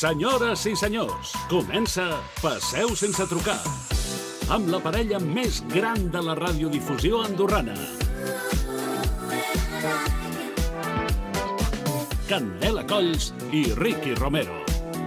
Senyores i senyors, comença Passeu sense trucar, amb la parella més gran de la radiodifusió andorrana. Candela Colls i Ricky Romero.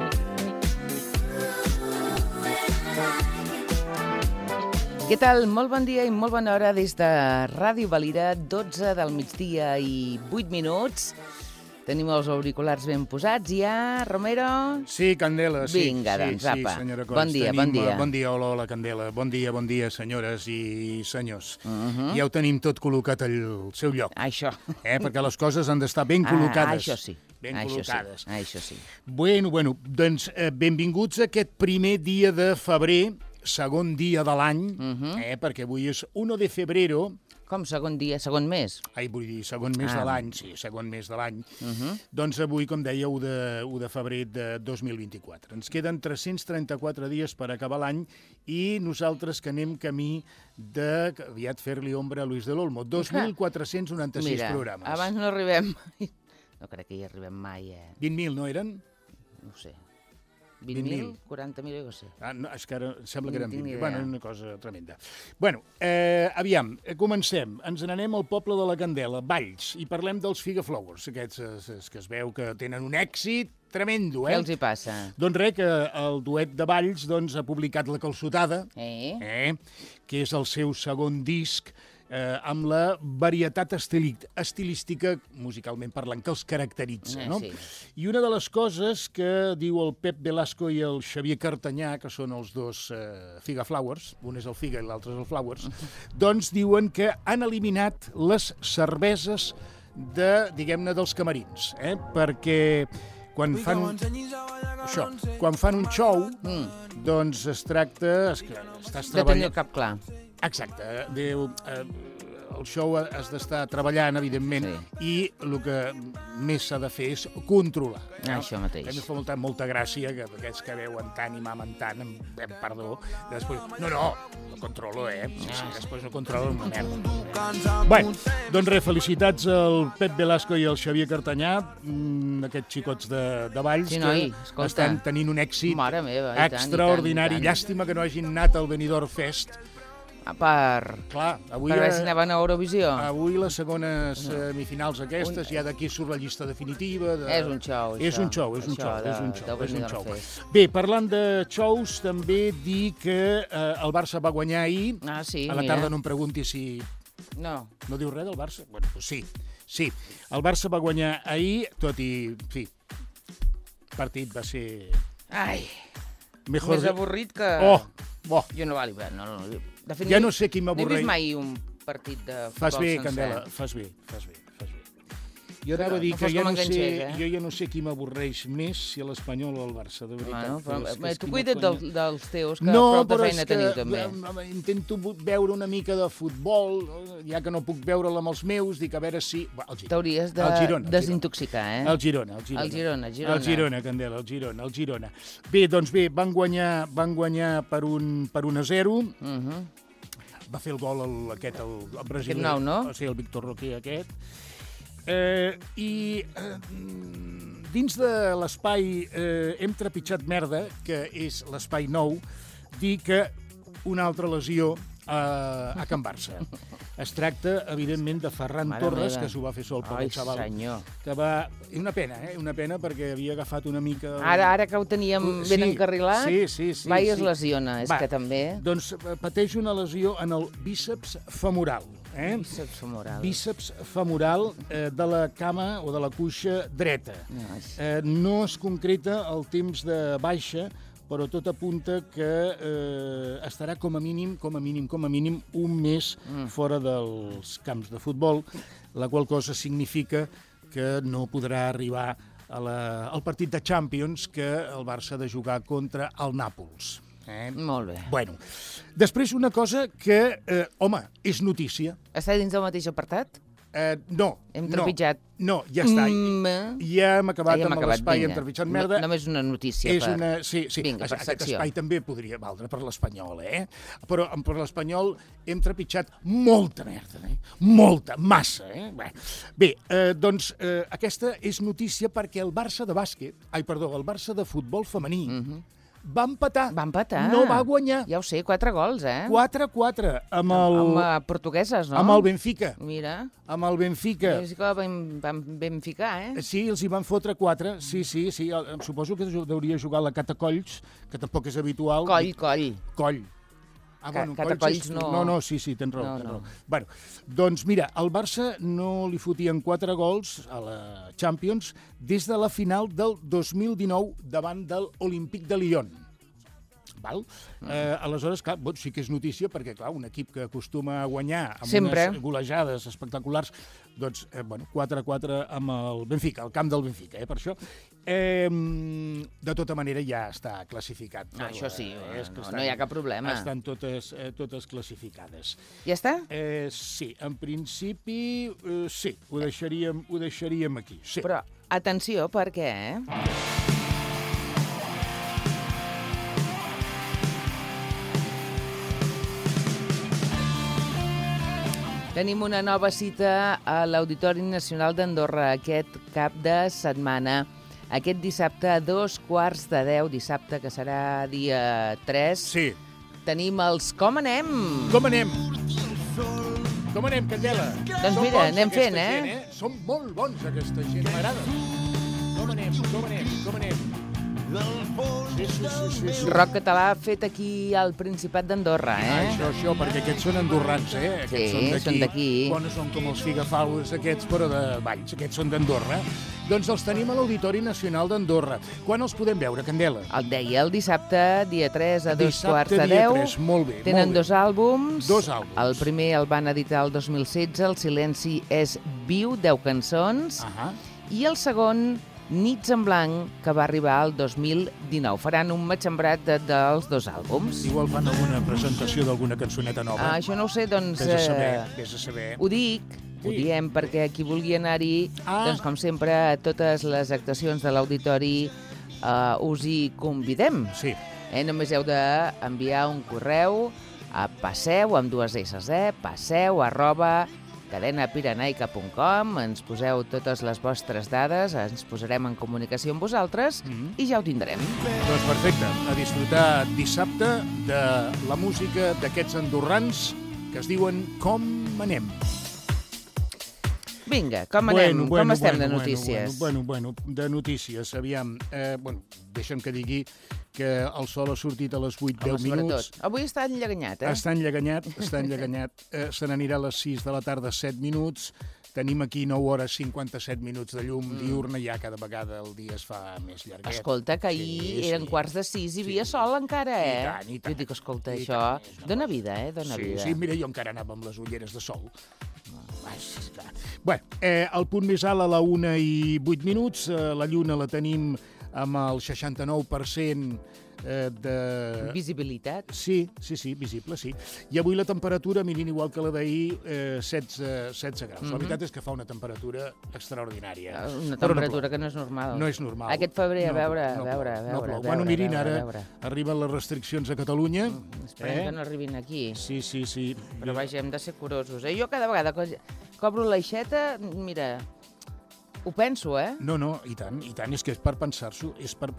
Què tal? Molt bon dia i molt bona hora des de Ràdio Valira, 12 del migdia i 8 minuts. Tenim els auriculars ben posats ja, Romero? Sí, Candela, sí. Vinga, doncs, apa. Sí, senyora Colls. Bon dia, bon dia. Bon dia, hola, Candela. Bon dia, senyores i senyors. Ja ho tenim tot col·locat al seu lloc. Això. Perquè les coses han d'estar ben col·locades. Això sí. Ben col·locades. Això sí. Bueno, doncs benvinguts a aquest primer dia de febrer, segon dia de l'any, perquè avui és 1 de febrero. Com segon dia, segon mes? Vull dir, segon mes de l'any, sí, segon mes de l'any. Doncs avui, com deia, 1 de febrer de 2024. Ens queden 334 dies per acabar l'any i nosaltres que anem camí de aviat fer-li ombra a Luis de l'Olmo. 2.496 programes. Mira, abans no arribem mai. No crec que hi arribem mai, 20.000, no eren? No ho sé. 20.000, 40.000, jo què sé. No, és que ara sembla que eren 20.000. Bueno, una cosa tremenda. Bueno, aviam, comencem. Ens n'anem al poble de la Candela, Valls, i parlem dels Figaflowers, aquests que es veu que tenen un èxit tremendo, Què els hi passa? Doncs res, que el duet de Valls ha publicat La Calçotada, que és el seu segon disc, amb la varietat estilística, musicalment parlant, que els caracteritza. No? Sí. I una de les coses que diu el Pep Velasco i el Xavier Cartanyà, que són els dos Figaflowers, un és el Figa i l'altre és el Flowers, doncs diuen que han eliminat les cerveses diguem-ne, dels camerins, perquè quan fan un show, doncs es tracta... Estàs de tenir el cap clar. Exacte. El show has d'estar treballant, evidentment, i el que més s'ha de fer és controlar. Això mateix. A mi em fa molta gràcia que aquests que veuen tant i mamen tant, amb perdó, després... No controlo, després no controlo una merda. Bé, doncs res, felicitats al Pep Velasco i al Xavier Cartanyà, aquests xicots de Valls, que estan tenint un èxit extraordinari. Llàstima que no hagin anat al Benidorm Fest, per veure si anaven a Eurovisió. Avui les segones semifinals aquestes, ja d'aquí surt la llista definitiva. És un show, això. Bé, parlant de shows, també dir que el Barça va guanyar ahir. A la tarda no em pregunti si... No diu res del Barça? Bueno, doncs sí. El Barça va guanyar ahir, tot i... En fi, el partit va ser... Més avorrit que... Jo no va l'hivern, no. Ja no sé qui m'avorreix. No he vist mai un partit de futbol sencer. Fas bé, Candela, fas bé. Jo anava a dir que jo no sé qui m'avorreix més, si l'Espanyol o el Barça, de veritat. Tu cuida't dels teus, que prou de feina teniu també. Intento veure una mica de futbol, ja que no puc veure'l amb els meus, dic a veure si... T'hauries de desintoxicar, El Girona, Candela, el Girona. Bé, doncs bé, van guanyar per 1-0. Va fer el gol aquest, el brasiler. Aquest nou, no? O sigui, el Víctor Roque aquest. I dins de l'espai hem trepitjat merda, que és l'espai nou, dir que una altra lesió a Can Barça. Es tracta, evidentment, de Ferran Torres, que s'ho va fer sol per el xaval. Que va... Una pena, perquè havia agafat una mica... Ara que ho teníem ben encarrilat, va i es lesiona, és que també... Doncs pateix una lesió en el bíceps femoral. Bíceps femoral de la cama o de la cuixa dreta. No es concreta el temps de baixa, però tot apunta que estarà com a mínim un mes fora dels camps de futbol, la qual cosa significa que no podrà arribar al partit de Champions que el Barça ha de jugar contra el Nàpols. Molt bé. Bueno, després una cosa que, home, és notícia. Està dins del mateix apartat? No. Hem trepitjat. No, ja està. Ja hem acabat amb l'espai, hem trepitjat merda. Només una notícia. Sí. Vinga, per aquest secció. espai també podria valdre per l'Espanyol, Però per l'Espanyol hem trepitjat molta merda, Molta, massa, Bé, doncs aquesta és notícia perquè el Barça de futbol femení va empatar. Va empatar. No va guanyar. Ja ho sé, 4 gols, 4-4 amb portugueses, no? Amb el Benfica. Mira. Amb el Benfica. És que van Benficar, Sí, els hi van fotre 4. Sí. Suposo que deuria jugar la Catacolls, que tampoc és habitual. Coll. Catacolls no. No, sí, tens raó. Bueno, doncs mira, al Barça no li fotien 4 gols a la Champions des de la final del 2019 davant de l'Olímpic de Lyon. Val? Aleshores, clar, sí que és notícia perquè, clar, un equip que acostuma a guanyar amb unes golejades espectaculars, doncs, 4-4 amb el Benfica, al camp del Benfica, per això. De tota manera ja està classificat. Això sí, no hi ha cap problema. Estan totes classificades. Ja està? Sí, en principi, sí, ho deixaríem aquí. Sí. Però, atenció, perquè... Tenim una nova cita a l'Auditori Nacional d'Andorra aquest cap de setmana. Aquest dissabte a 9:15, dissabte que serà dia 3. Sí. Tenim els Com anem? Com anem, Candela? Doncs mira, anem fent, Som molt bons, aquesta gent, m'agrada. Com anem? Sí. Rock català fet aquí al Principat d'Andorra, Això, perquè aquests són andorrans, Aquests són d'aquí. Bueno, són com els figafalus aquests, però de Valls. Aquests són d'Andorra. Doncs els tenim a l'Auditori Nacional d'Andorra. Quan els podem veure, Candela? El deia el dissabte, dia 3 a 9:15. Dia 3, molt bé. Tenen 2 àlbums. 2 àlbums. El primer el van editar el 2016, El silenci és viu, 10 cançons. I el segon, Nits en blanc, que va arribar al 2019. Faran un matxembrat dels 2 àlbums. Igual fan alguna presentació d'alguna cançoneta nova. Això no ho sé, doncs... Vés a saber. Ho diem perquè qui vulgui anar-hi, doncs com sempre, a totes les actuacions de l'auditori us hi convidem. Sí. Només heu d'enviar un correu a passeu, amb 2 S, passeu@cadenapirenaica.com, ens poseu totes les vostres dades, ens posarem en comunicació amb vosaltres i ja ho tindrem. Doncs perfecte, a disfrutar dissabte de la música d'aquests andorrans que es diuen Com anem. Vinga, com anem? Com estem de notícies? Bueno, de notícies, aviam. Deixa'm que digui que el sol ha sortit a les 8:10 minuts. Avui està enlleganyat, Està enlleganyat. Se n'anirà a les 6 de la tarda, 7 minuts. Tenim aquí 9 hores 57 minuts de llum diurna, ja cada vegada el dia es fa més llarguet. Escolta, que ahir eren 5:45 i hi havia sol encara, I tant. Jo dic, escolta, això dona vida, dona vida. Sí, mira, jo encara anava amb les ulleres de sol. Bé, el punt més alt a la 1:08, la lluna la tenim amb el 69% de... Visibilitat? Sí, visible, sí. I avui la temperatura, mirint igual que la d'ahir, 16 graus. La veritat és que fa una temperatura extraordinària. Una temperatura que no és normal. No és normal. Aquest febrer, a veure. Bueno, mirin, ara arriben les restriccions a Catalunya. Esperem que no arribin aquí. Sí. Però vaja, hem de ser curosos. Jo cada vegada que cobro l'aixeta, mira... Ho penso, No, i tant, és que és per pensar-s'ho,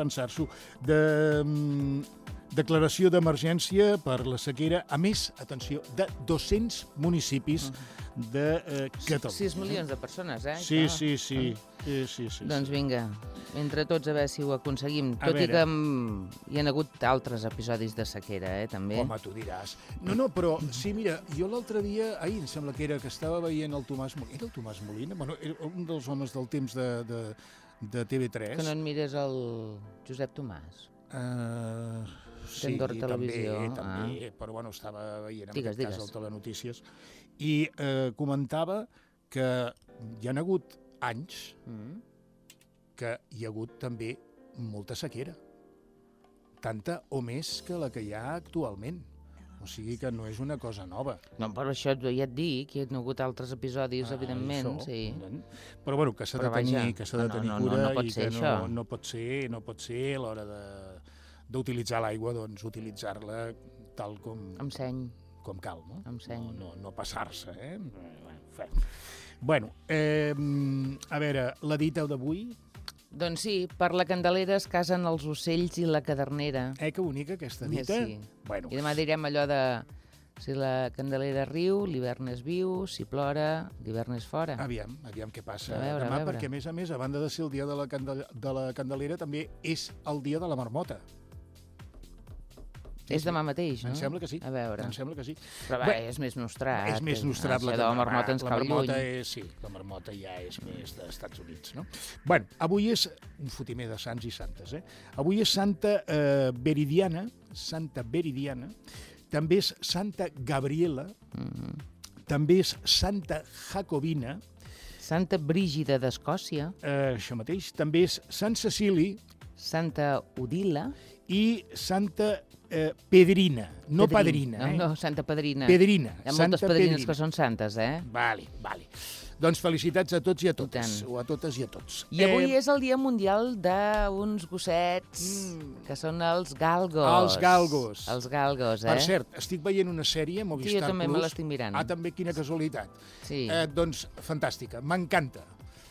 Declaració d'emergència per la sequera, a més, atenció, de 200 municipis de Catalunya. 6 milions de persones, Sí. Doncs vinga, entre tots a veure si ho aconseguim, tot i que hi ha hagut altres episodis de sequera, també. Home, tu diràs. No, però sí, mira, jo l'altre dia, ahir em sembla que estava veient el Tomàs Molina. Era el Tomàs Molina? Bueno, era un dels homes del temps de TV3. Que no et mires el Josep Tomàs? Sí, també, però bueno, estava veient en aquest cas el Telenotícies i comentava que hi ha hagut anys que hi ha hagut també molta sequera, tanta o més que la que hi ha actualment. O sigui que no és una cosa nova. No, però això ja et dic, hi ha hagut altres episodis, evidentment, sí. Però bueno, que s'ha de tenir cura i que no pot ser a l'hora d'utilitzar l'aigua, doncs utilitzar-la tal com... Amb seny. Com cal, no? Amb seny. No passar-se, Bueno, a veure, la dita d'avui... Doncs sí, per la Candelera es casen els ocells i la cadernera. Que bonica aquesta dita. Sí. Bueno. I demà direm allò de si la Candelera riu, l'hivern és viu, si plora, l'hivern és fora. Aviam què passa demà, perquè a més, a banda de ser el dia de la Candelera, també és el dia de la marmota. És demà mateix, no? Em sembla que sí. A veure. Em sembla que sí. Però bé, és més nostrat. És més nostrat. La marmota ens cau lluny. Sí, la marmota ja és més dels Estats Units, no? Bueno, avui és un fotimer de sants i santes, Avui és Santa Veridiana, també és Santa Gabriela, també és Santa Jacobina, Santa Brígida d'Escòcia, això mateix, també és Sant Cecili, Santa Odila i Santa Pedrina, no Padrina. No, Santa Pedrina. Pedrina. Hi ha moltes pedrines que són santes, Vale. Doncs felicitats a tots i a totes, o a totes i a tots. I avui és el Dia Mundial d'uns gossets, que són els galgos. Els galgos, Per cert, estic veient una sèrie, Movistar Plus. Sí, jo també me l'estic mirant. També, quina casualitat. Sí. Doncs, fantàstica, m'encanta.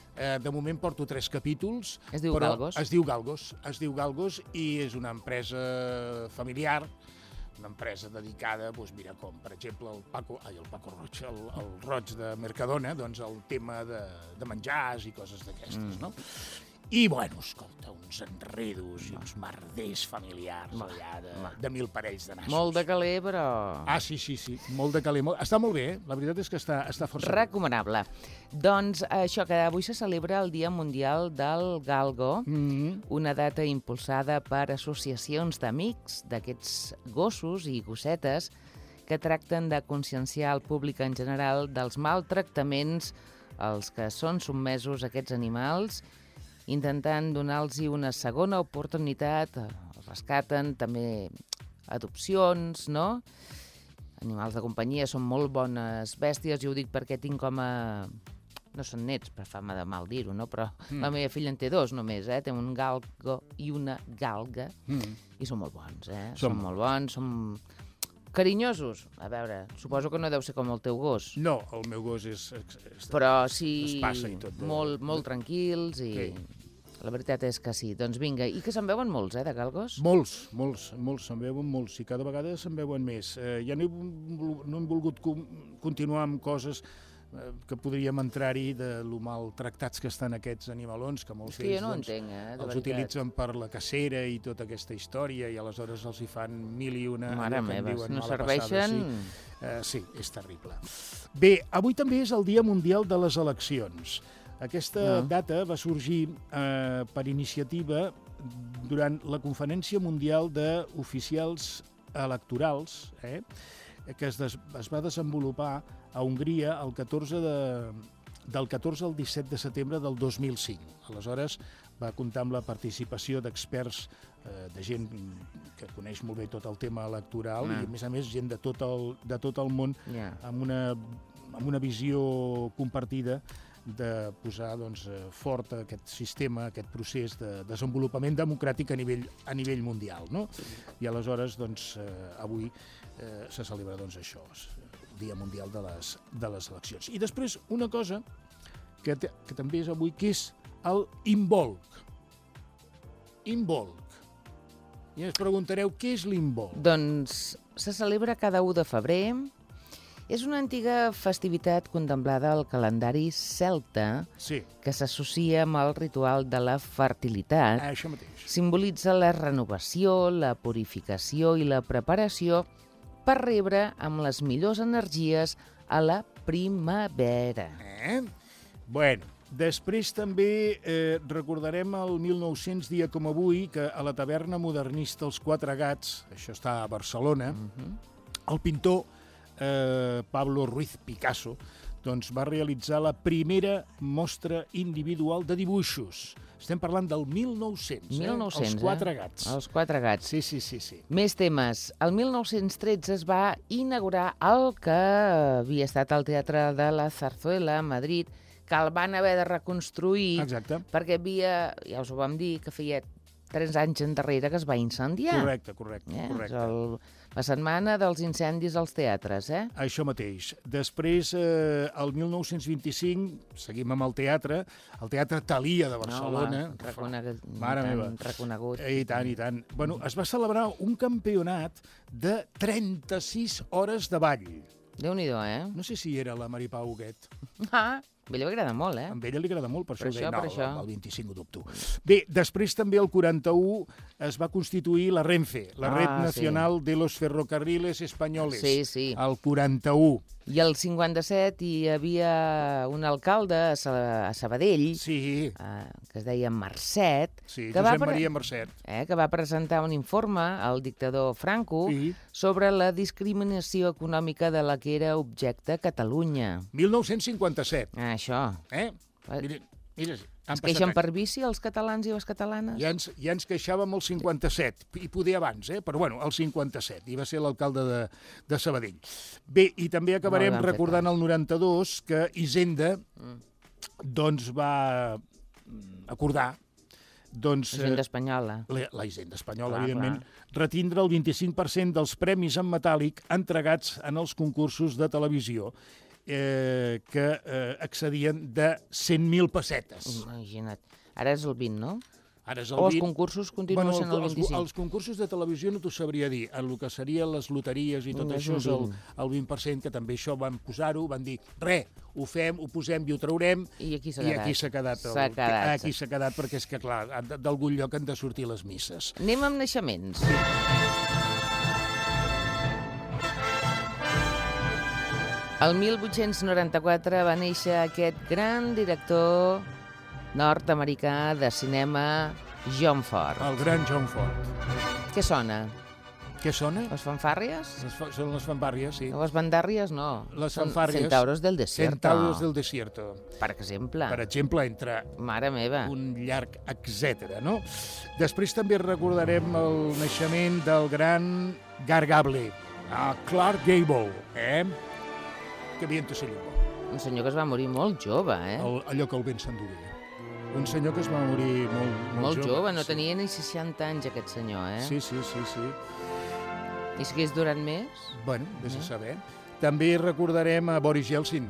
De moment porto 3 capítols. Es diu Galgos? Es diu Galgos i és una empresa familiar, una empresa dedicada, doncs mira, com per exemple el Paco Roig, el Roig de Mercadona, doncs el tema de menjars i coses d'aquestes, no? I, bueno, escolta, uns enredos i uns merders familiars allà de 1000 parells de nassos. Molt de caler, però... Sí, molt de caler. Està molt bé, la veritat és que està força recomanable. Doncs això, que avui se celebra el Dia Mundial del Galgo, una data impulsada per associacions d'amics d'aquests gossos i gossetes que tracten de conscienciar el públic en general dels maltractaments als que són sotmesos aquests animals, intentant donar-los una segona oportunitat, rescaten també adopcions, no? Animals de companyia són molt bones bèsties, jo ho dic perquè tinc com a... No són nets, per fama de mal dir-ho, no? Però la meva filla en té 2 només, Té un galgo i una galga, i són molt bons, Són molt bons, són carinyosos. A veure, suposo que no deu ser com el teu gos. No, el meu gos és... Però sí, es passa i tot. Molt tranquils i... Sí. La veritat és que sí. Doncs vinga, i que se'n veuen molts, de galgos? Molts, se'n veuen molts, i cada vegada se'n veuen més. Ja no hem volgut continuar amb coses que podríem entrar-hi de lo maltractats que estan aquests animalons, que molts d'ells no entenc, els utilitzen per la cacera i tota aquesta història, i aleshores els hi fan 1000 i una... Mare meva, no serveixen... Sí, és terrible. Bé, avui també és el Dia Mundial de les Eleccions. Aquesta data va sorgir per iniciativa durant la Conferència Mundial d'Oficials Electorals, que es va desenvolupar a Hongria del 14 al 17 de setembre del 2005. Aleshores va comptar amb la participació d'experts, de gent que coneix molt bé tot el tema electoral i, a més, gent de tot el món amb una visió compartida de posar fort aquest sistema, aquest procés de desenvolupament democràtic a nivell mundial, no? I aleshores, avui se celebra això, el Dia Mundial de les Eleccions. I després una cosa que també és avui, que és el Imbolc. Imbolc. I ens preguntareu què és l'Imbolc. Doncs se celebra cada 1 de febrer. És una antiga festivitat contemplada al calendari celta que s'associa amb el ritual de la fertilitat. Això mateix. Simbolitza la renovació, la purificació i la preparació per rebre amb les millors energies a la primavera. Bueno, després també recordarem el 1900, dia com avui, que a la taverna modernista Els Quatre Gats, això està a Barcelona, el pintor Pablo Ruiz Picasso doncs va realitzar la primera mostra individual de dibuixos. Estem parlant del 1900, 1900, Els Quatre Gats. Els Quatre Gats. Sí. Més temes. El 1913 es va inaugurar el que havia estat el Teatre de la Zarzuela a Madrid, que el van haver de reconstruir. Exacte. Perquè havia, ja us ho vam dir, que feia 3 anys endarrere que es va incendiar. Correcte. La setmana dels incendis als teatres, Això mateix. Després, el 1925, seguim amb el Teatre Thalia de Barcelona. Mare meva. Reconegut. I tant. Bueno, es va celebrar un campionat de 36 hores de ball. Déu-n'hi-do, No sé si era la Maripau Huguet. A ella li agrada molt, A ella li agrada molt, per això això. el 25 d'octubre. Bé, després també el 41 es va constituir la Renfe, la Red Nacional de los Ferrocarriles Españoles. Sí. El 41. I el 57 hi havia un alcalde a Sabadell, Sí. que es deia Marcet, Sí, que Josep Maria Marcet. que va presentar un informe al dictador Franco sobre la discriminació econòmica de la que era objecte Catalunya. 1957. Això. Mira, Es queixen per vici els catalans i les catalanes? Ja ens queixàvem el 57, i poder abans, però bueno, el 57, i va ser l'alcalde de Sabadell. Bé, i també acabarem recordant el 92, que Hisenda doncs va acordar la Hisenda espanyola. La Hisenda espanyola, evidentment, retindre el 25% dels premis en metàl·lic entregats en els concursos de televisió, que excedien de 100.000 pessetes. Imagina't. Ara és el 20, no? Ara és el 20. O els concursos continuen sent el 25? Els concursos de televisió no t'ho sabria dir. En el que serien les loteries i tot això és el 20%, que també això van posar-ho, van dir, ho fem, ho posem i ho traurem, i aquí s'ha quedat. Aquí s'ha quedat, perquè és que, clar, d'algun lloc han de sortir les misses. Anem amb naixements. El 1894 va néixer aquest gran director nord-americà de cinema, John Ford. El gran John Ford. Què sona? Què sona? Les fanfàrries? Són les fanfàrries, sí. Les bandàrries, no. Les fanfàries. Centauros del Desierto. Centauros del Desierto. Per exemple. Per exemple, entre Mare meva. un llarg etc. no? Després també recordarem el naixement del gran Gargable, Clark Gable, Que viento se llevó. Un senyor que es va morir molt jove, Allò que el vent s'endugué. Un senyor que es va morir molt jove. No tenia ni 60 anys, aquest senyor, Sí. I si hagués durat més? Bueno, vés a saber. També recordarem a Boris Yeltsin.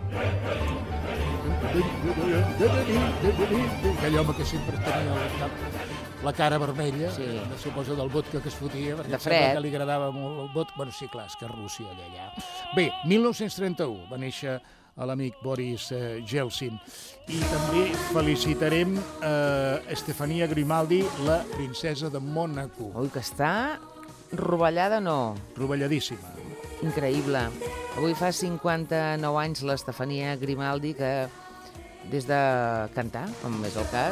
Aquell home que sempre tenia la cara vermella, suposo del vodka que es fotia, perquè em sembla que li agradava molt el vodka. Bueno, sí, clar, és que Rússia allà. Bé, 1931 va néixer l'amic Boris Yeltsin. I també felicitarem Stefania Grimaldi, la princesa de Mònaco. Ui, que està rovellada, no? Rovelladíssima. Increïble. Avui fa 59 anys l'Estefania Grimaldi, que des de cantar, com és el cas,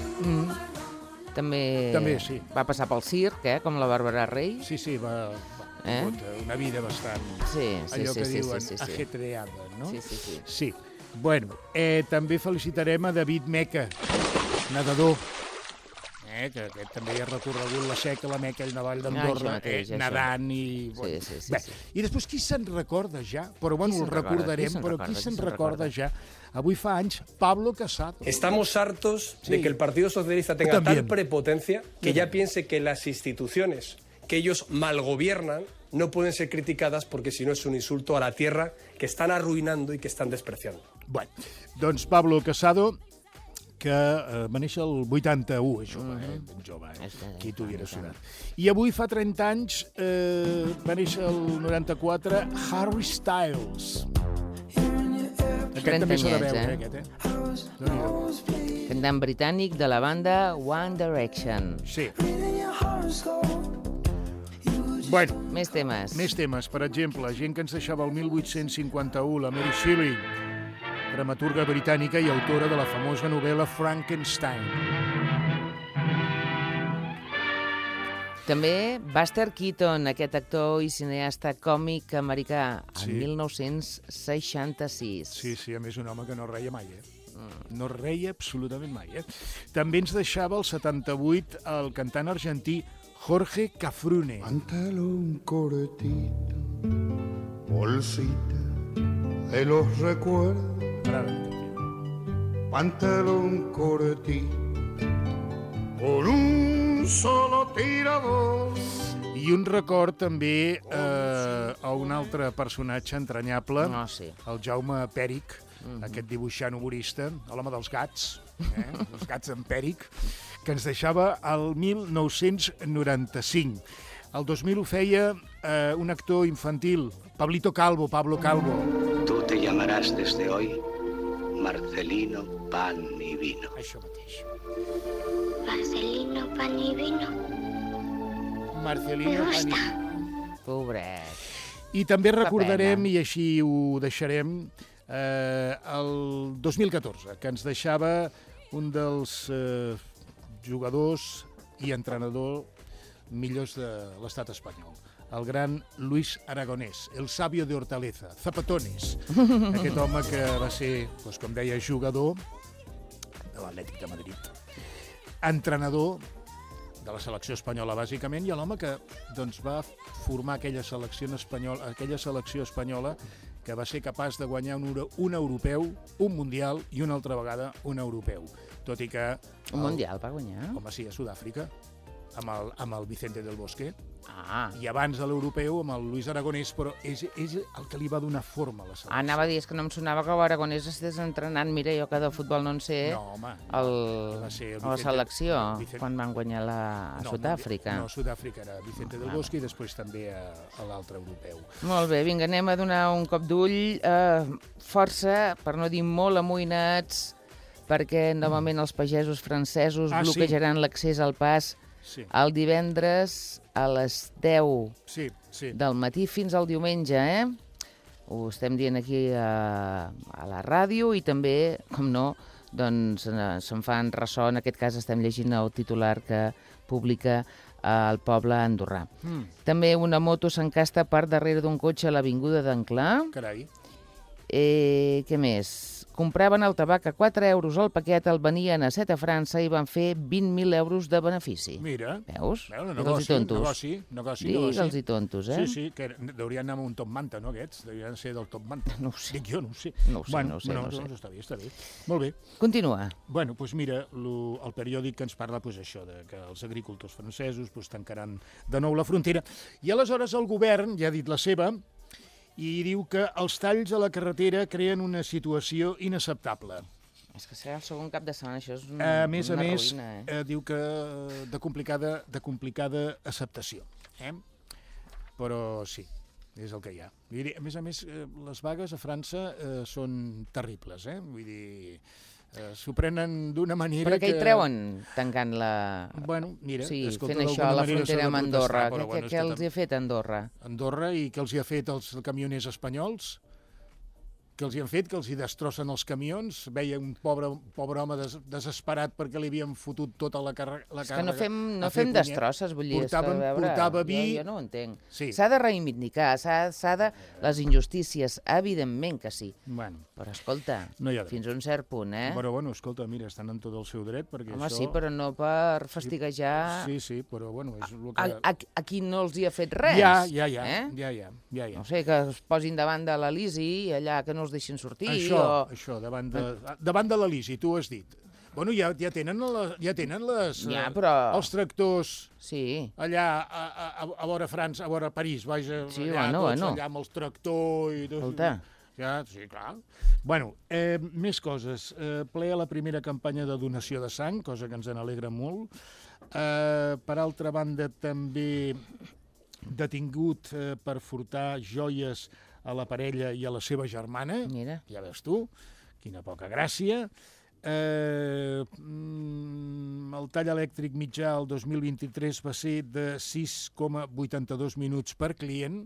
també sí. Va passar pel circ, com la Bàrbara Rey. Sí, va una vida bastant, allò que diuen, ajetreada, no? Sí. Bueno, també felicitarem a David Meca, nedador, que aquest també ha recorregut la Seca, la Meca i la Vall d'Andorra, nedant i... I després, qui se'n recorda ja? Però bueno, el recordarem, però qui se'n recorda ja? Avui fa anys, Pablo Casado. Estamos hartos de que el Partido Socialista tenga tal prepotencia que ya piense que las instituciones que ellos malgobiernan no pueden ser criticadas porque si no es un insulto a la tierra que están arruinando y que están despreciando. Bueno, doncs Pablo Casado, que va néixer el 81, és jove, ben jove, qui t'ho hauria sonat. I avui fa 30 anys va néixer el 94 Harry Styles. Aquest també s'ha de veure, aquest, Cantant britànic de la banda One Direction. Sí. Bueno, més temes. Per exemple, gent que ens deixava el 1851, la Mary Shelley, dramaturga britànica i autora de la famosa novel·la Frankenstein. També Buster Keaton, aquest actor i cineasta còmic americà, en 1966. Sí, a més un home que no reia mai, No reia absolutament mai, També ens deixava el 78 el cantant argentí Jorge Cafrune. Pantalón cortito, bolsita de los recuerdos. Pantalón cortito, con un solo tirador. I un record també a un altre personatge entranyable, el Jaume Pèric, aquest dibuixant humorista, l'home dels gats, els gats en Pèric, que ens deixava el 1995. El 2000 ho feia un actor infantil, Pablo Calvo. Tú te llamarás desde hoy Marcelino Pan y Vino. Això mateix. Marcelino Pan y Vino. Marcelino Pan y Vino. Pobret. I també recordarem, i així ho deixarem, el 2014, que ens deixava un dels jugadors i entrenador millors de l'estat espanyol, el gran Luis Aragonés, el sabio de Hortaleza, Zapatones, aquest home que va ser, com deia, jugador de l'Atlètic de Madrid, entrenador de la selecció espanyola, bàsicament, i l'home que va formar aquella selecció espanyola que va ser capaç de guanyar un europeu, un mundial i una altra vegada un europeu. Tot i que... Un mundial va guanyar? Home, sí, a Sud-àfrica, amb el Vicente del Bosque. I abans de l'europeu amb el Luis Aragonés, però és el que li va donar forma a la selecció. Anava a dir, és que no em sonava que l'Aragonés estigués entrenant. Mira, jo que de futbol no en sé, a la selecció, quan van guanyar a Sud-àfrica. No, Sud-àfrica era Vicente del Bosque i després també a l'altre europeu. Molt bé, vinga, anem a donar un cop d'ull força, per no dir molt amoïnats, perquè novament els pagesos francesos bloquejaran l'accés al pas el divendres a les 10 del matí fins al diumenge, Ho estem dient aquí a la ràdio i també, com no, doncs se'n fan ressò. En aquest cas estem llegint el titular que publica el poble andorrà. També una moto s'encasta per darrere d'un cotxe a l'avinguda d'Anclà. Carai. Què més? Compraven el tabac a 4 euros al paquet, el venien a 7 a França i van fer 20.000 euros de benefici. Mira. Veus? Negoci. Digue'ls-hi tontos, Sí, que deurien anar amb un top manta, no, aquests? Deurien ser del top manta. No ho sé. Dic jo, no ho sé. No ho sé. Està bé. Molt bé. Continua. Bueno, doncs mira, el periòdic que ens parla, això, que els agricultors francesos tancaran de nou la frontera. I aleshores el govern ja ha dit la seva, i diu que els talls a la carretera creen una situació inacceptable. És que serà el segon cap de setmana, això és una ruïna. A més, diu que de complicada acceptació. Però sí, és el que hi ha. A més, les vagues a França són terribles, Vull dir, s'ho prenen d'una manera que... Però què hi treuen tancant la... Bueno, mira, fent això a la frontera amb Andorra. Què els hi ha fet Andorra? Andorra i què els hi ha fet els camioners espanyols? Que els hi han fet, que els hi destrossen els camions. Veia un pobre home desesperat perquè li havien fotut tota la càrrega. És que no fem destrosses, vull dir. Portava vi... Jo no ho entenc. S'ha de reivindicar, les injustícies, evidentment que sí. Però escolta, fins a un cert punt, Però bueno, escolta, mira, estan en tot el seu dret perquè home, sí, però no per fastiguejar... Sí, però bueno, és el que... A qui no els hi ha fet res. Ja. No sé, que es posin davant de l'Elisi, allà que no els deixin sortir. Això, davant de l'Elisi, tu ho has dit. Bueno, ja tenen els tractors allà a vora França, a vora París, allà amb els tractors i tot. Escolta. Sí, clar. Bueno, més coses. Ple a la primera campanya de donació de sang, cosa que ens n'alegra molt. Per altra banda, també detingut per furtar joies a la parella i a la seva germana. Mira. Ja veus tu, quina poca gràcia. El tall elèctric mitjà el 2023 va ser de 6,82 minuts per client.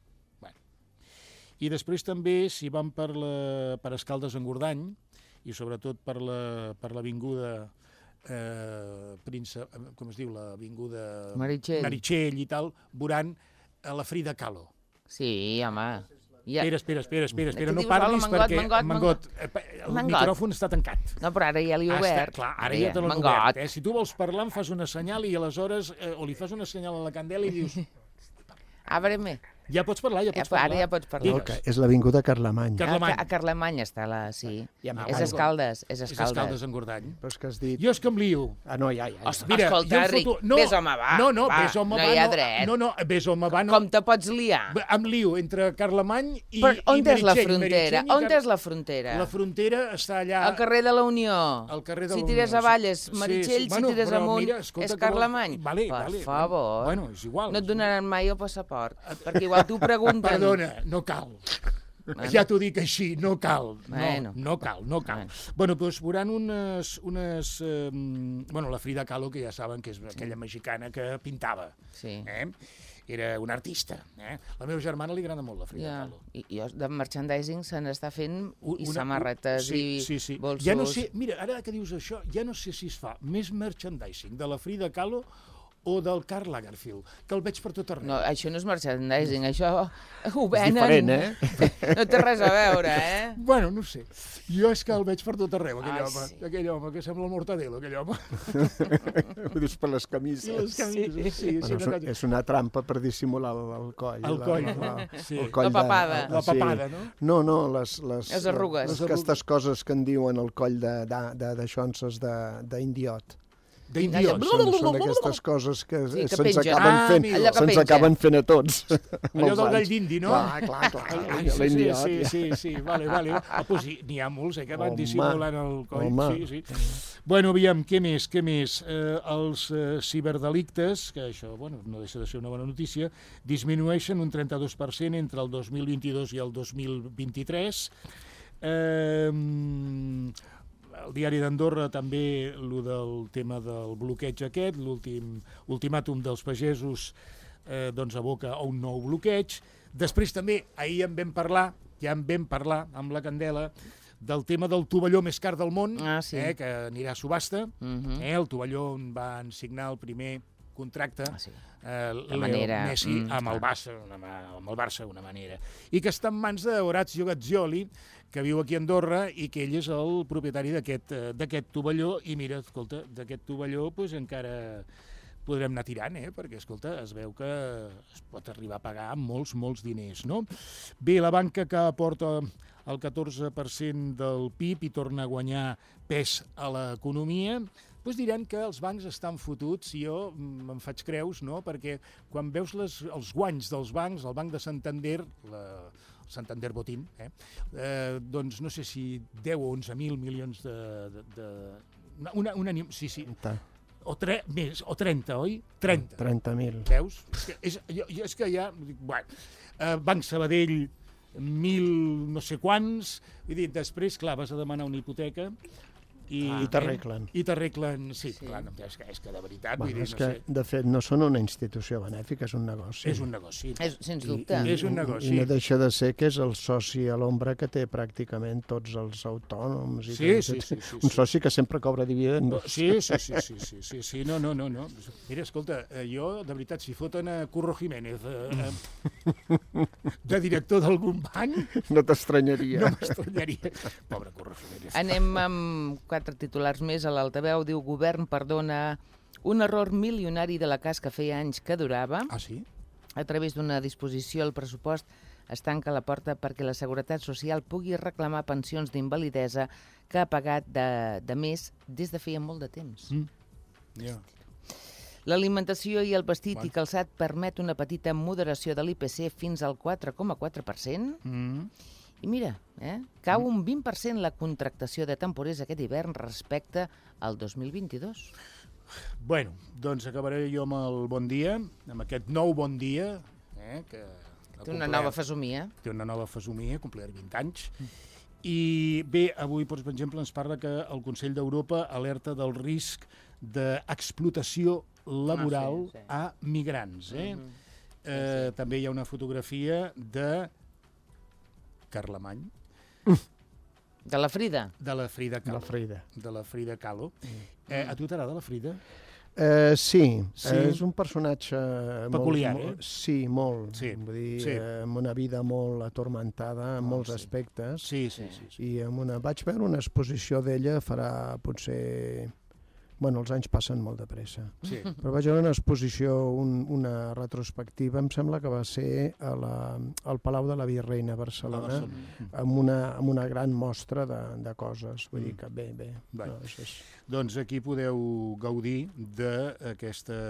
I després també, si van per Escaldes-Engordany, i sobretot per l'avinguda Príncep, com es diu, l'avinguda Meritxell i tal, veuran la Frida Kahlo. Sí, home. Espera, no parlis perquè el micròfon està tancat. No, però ara ja l'he obert. Clar, ara ja te l'he obert. Si tu vols parlar, em fas una senyal i aleshores, o li fas una senyal a la Candela i dius... Ábreme. Ja pots parlar, Ara ja pots parlar. És l'avinguda Carlemany. A Carlemany està sí. És Escaldes. És Escaldes en Gordany. Però és que has dit... Jo és que em lio. No, ja. Escolta, Ric, vés home va. No, vés home va. No hi ha dret. No, vés home va. Com te pots liar? Em lio entre Carlemany i Meritxell. On és la frontera? On és la frontera? La frontera està allà... Al carrer de la Unió. Al carrer de la Unió. Si tires avall és Meritxell, si tires amunt és Carlemany. Per favor. Bueno, és igual. No et donaran mai el passaport, perquè igual t'ho pregunten. Perdona, no cal. Ja t'ho dic així, no cal. No cal. Bueno, doncs veuran unes... Bueno, la Frida Kahlo, que ja saben que és aquella mexicana que pintava. Sí. Era una artista. La meva germana li agrada molt la Frida Kahlo. I de merchandising se n'està fent i samarretes i bolsos. Ja no sé, mira, ara que dius això, ja no sé si es fa més merchandising de la Frida Kahlo o del Karl Lagerfeld, que el veig per tot arreu. No, això no és merchandising, això ho venen. És diferent, No té res a veure, Bueno, no sé. Jo és que el veig per tot arreu, aquell home que sembla el Mortadelo, aquell home. Ho dius per les camises. Sí. És una trampa per dissimular el coll. El coll, La papada. La papada, no? No, les arrugues. Aquestes coses que en diuen el coll d'aixonses d'indiot. D'indiot. Són aquestes coses que se'ns acaben fent a tots. Allò del gall d'indi, no? Clar. Sí, vale. Pues n'hi ha molts, que van dissimulant el coll. Sí. Bueno, aviam, què més? Els ciberdelictes, que això, no deixa de ser una bona notícia, disminueixen un 32% entre el 2022 i el 2023. El diari d'Andorra també, del tema del bloqueig aquest, l'ultimàtum dels pagesos aboca a un nou bloqueig. Després també, ahir ja en vam parlar amb la Candela, del tema del tovalló més car del món, que anirà a subhasta. El tovalló on van signar el primer contracte Messi amb el Barça, una manera. I que està en mans d'Orazio Gazzioli, que viu aquí a Andorra i que ell és el propietari d'aquest tovalló. I mira, escolta, d'aquest tovalló encara podrem anar tirant, perquè, escolta, es veu que es pot arribar a pagar molts diners, no? Bé, la banca que aporta el 14% del PIB i torna a guanyar pes a l'economia, diran que els bancs estan fotuts i jo me'n faig creus, no? Perquè quan veus els guanys dels bancs, el Banc de Santander, Santander Botín, doncs no sé si 10 o 11.000 milions sí. O 30, oi? 30. 30.000. Veus? És que ja... Banc Sabadell, 1.000 no sé quants, vull dir, després, clar, vas a demanar una hipoteca i t'arreglen. Sí, clar, és que de veritat... És que, de fet, no són una institució benèfica, és un negoci. És un negoci. Sens dubte. És un negoci. I no deixa de ser que és el soci a l'ombra que té pràcticament tots els autònoms. Sí. Un soci que sempre cobra dividends. Sí. No. Mira, escolta, jo, de veritat, si foten a Curro Jiménez de director d'algun banc... No t'estranyaria. No m'estranyaria. Pobre Curro Jiménez. Anem amb 4 titulars més. A l'altaveu diu: govern perdona un error milionari de la CAS que feia anys que durava. Ah, sí? A través d'una disposició al pressupost es tanca la porta perquè la Seguretat Social pugui reclamar pensions d'invalidesa que ha pagat de més des de feia molt de temps. L'alimentació i el vestit i calçat permet una petita moderació de l'IPC fins al 4,4%. I mira, cau un 20% la contractació de temporers aquest hivern respecte al 2022. Bueno, doncs acabaré jo amb el bon dia, amb aquest nou bon dia, que té una nova fesomia. Té una nova fesomia, complirà 20 anys. I bé, avui, per exemple, ens parla que el Consell d'Europa alerta del risc d'explotació laboral a migrants. També hi ha una fotografia de Carlemany. De la Frida? De la Frida Kahlo. De la Frida Kahlo. A tu t'agrada la Frida? Sí, és un personatge... Peculiar, Sí, molt. Vull dir, amb una vida molt atormentada en molts aspectes. Sí. I vaig veure una exposició d'ella farà potser... Bueno, els anys passen molt de pressa. Sí. Però vaig veure una exposició, una retrospectiva, em sembla que va ser al Palau de la Virreina a Barcelona, amb una gran mostra de coses. Vull dir que bé. Doncs aquí podeu gaudir d'aquestes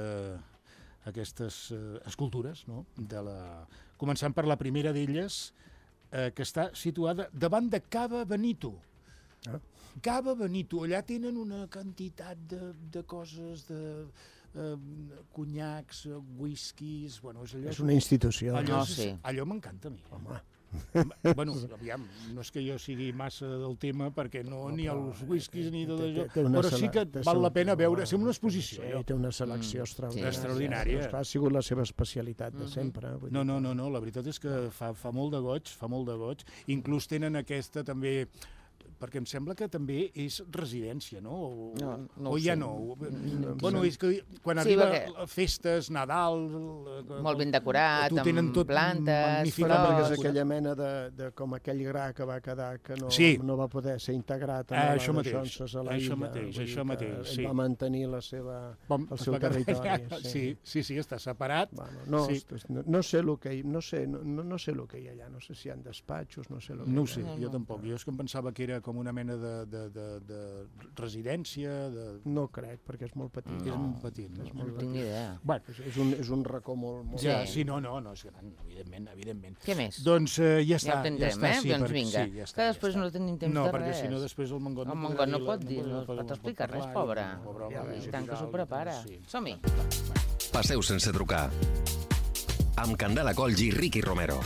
escultures, no? Començant per la primera d'elles, que està situada davant de Cava Benito. Cava Benito, allà tenen una quantitat de coses, de conyacs, whiskies... És una institució. Allò m'encanta a mi. Home. Bueno, aviam, no és que jo sigui massa del tema, perquè ni els whiskies ni tot això, però sí que val la pena veure, ser una exposició. Sí, té una selecció extraordinària. Ha sigut la seva especialitat de sempre. No, la veritat és que fa molt de goig, inclús tenen aquesta també... Perquè em sembla que també és residència, no? No o ja no? Bueno, és que quan arriba festes, Nadal... Molt ben decorat, amb plantes, flors... Perquè és aquella mena de com aquell gra que va quedar, que no va poder ser integrat en les deixonces a la illa. Això mateix. Ell va mantenir el seu territori. Sí, està separat. No sé el que hi ha allà, no sé si hi ha despatxos, no sé el que hi ha. No ho sé, jo tampoc. Jo és que em pensava que era com una mena de residència... No crec, perquè és molt petit. És molt petit. No tinc ni idea. És un racó molt... Ja, sí, no, és gran, evidentment. Què més? Doncs ja està. Ja ho tindrem, doncs vinga. Que després no tenim temps de res. No, perquè si no després el Mangot no pot dir, no pot explicar res, pobre. I tant que s'ho prepara. Som-hi. Passeu sense trucar. Amb Candela Coll i Ricky Romero.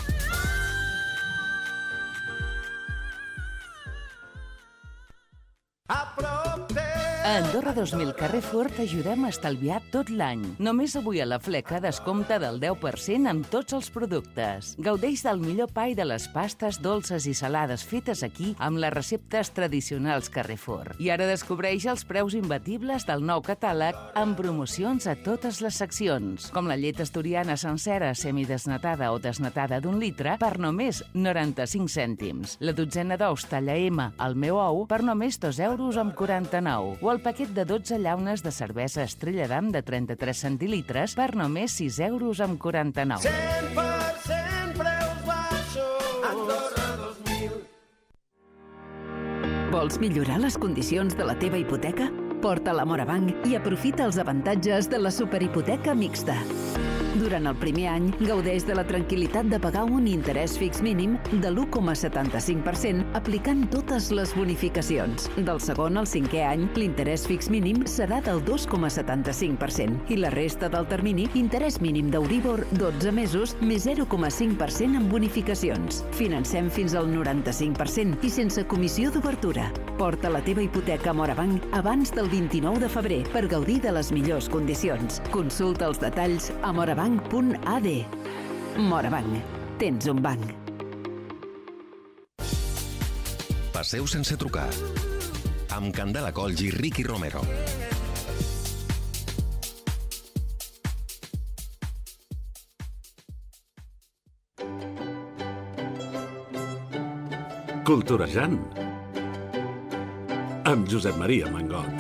A Andorra 2000 Carrefour t'ajudem a estalviar tot l'any. Només avui a la fleca descompte del 10% amb tots els productes. Gaudeix del millor pa i de les pastes dolces i salades fetes aquí amb les receptes tradicionals Carrefour. I ara descobreix els preus imbatibles del nou catàleg amb promocions a totes les seccions, com la llet asturiana sencera semidesnatada o desnatada d'1 litre per només 95 cèntims. La dotzena d'ous talla M al meu ou per només 2,49 €. O el paquet de 12 llaunes de cervesa Estrella d'Am de 33 centilitres per només 6,49 €. 100% preus baixos, Andorra 2000. Vols millorar les condicions de la teva hipoteca? Porta-la a Morabanc i aprofita els avantatges de la superhipoteca mixta. Durant el primer any, gaudeix de la tranquil·litat de pagar un interès fix mínim de l'1,75% aplicant totes les bonificacions. Del segon al cinquè any, l'interès fix mínim serà del 2,75% i la resta del termini, interès mínim d'Euribor 12 mesos més 0,5% en bonificacions. Financem fins al 95% i sense comissió d'obertura. Porta la teva hipoteca a Morabanc abans del 29 de febrer per gaudir de les millors condicions. Consulta els detalls a morabanc.ad. Morabanc. Tens un banc. Passeu sense trucar. Amb Candela Coll i Ricky Romero. Culturejant amb Josep Maria Mangot.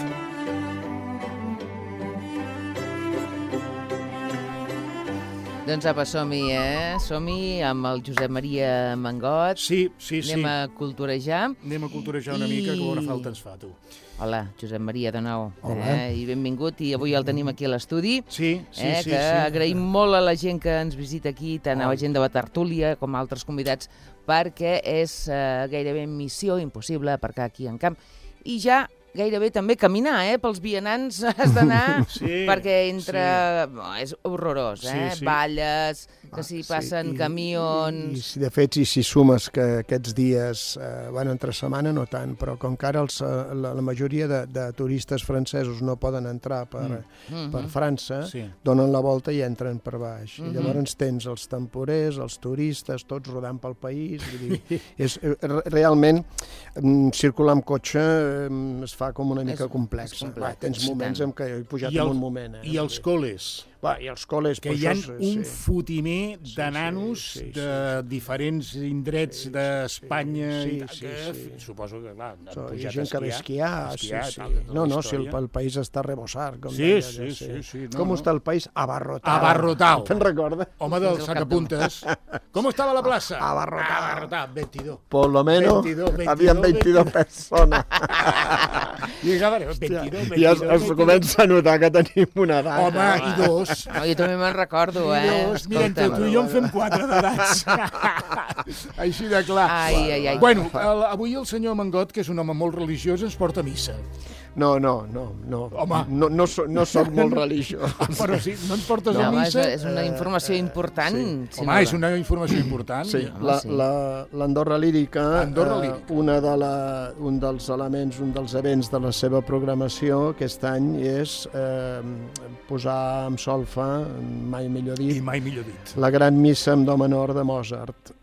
Doncs apa, som-hi, Som-hi amb el Josep Maria Mangot. Sí. Anem a culturejar. Anem a culturejar una mica, que bona falta ens fa, tu. Hola, Josep Maria, de nou. Hola. I benvingut, i avui el tenim aquí a l'estudi. Sí. Que agraïm molt a la gent que ens visita aquí, tant a la gent de la tertúlia com a altres convidats, perquè és gairebé missió impossible aparcar aquí en camp. I ja gairebé també caminar, pels vianants has d'anar, perquè és horrorós, balles, que si passen camions... De fet, si sumes que aquests dies, entre setmana no tant, però com que ara la majoria de turistes francesos no poden entrar per França, donen la volta i entren per baix. I llavors tens els temporers, els turistes, tots rodant pel país. Realment, circular amb cotxe es fa com una mica complex. Tens moments en què he pujat en un moment. I els col·les. I els col·les... Que hi ha un fotimer de nanos de diferents indrets d'Espanya. Suposo que, clar, han pujat a esquiar. Hi ha gent que ve a esquiar. No, si el país està rebossat. Sí. Com està el país? Abarrotat. Abarrotat. Te'n recordes? Home del sacapuntes. Com estava la plaça? Abarrotat. 22. Por lo menos habían 22 persones. I 22. Ja es comença a notar que tenim una edat. Home, i 2. No, jo també me'n recordo, Mira, entre tu i jo en fem 4 d'edats. Així de clar. Ai. Bueno, avui el senyor Mangot, que és un home molt religiós, ens porta a missa. No. Home. No soc molt religiós. Però sí, no ens portes a missa... És una informació important. Home, és una informació important. Sí, l'Andorra Lírica, un dels elements, un dels events de la seva programació aquest any és posar amb solfa, mai millor dit, la gran missa amb do menor de Mozart.